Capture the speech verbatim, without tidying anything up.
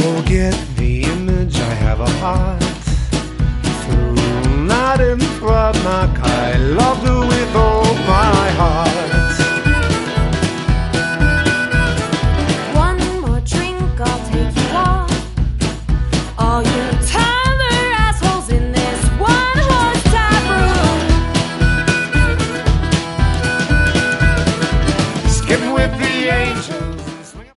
forget the image I have a heart. Through not in Frogmark, I love to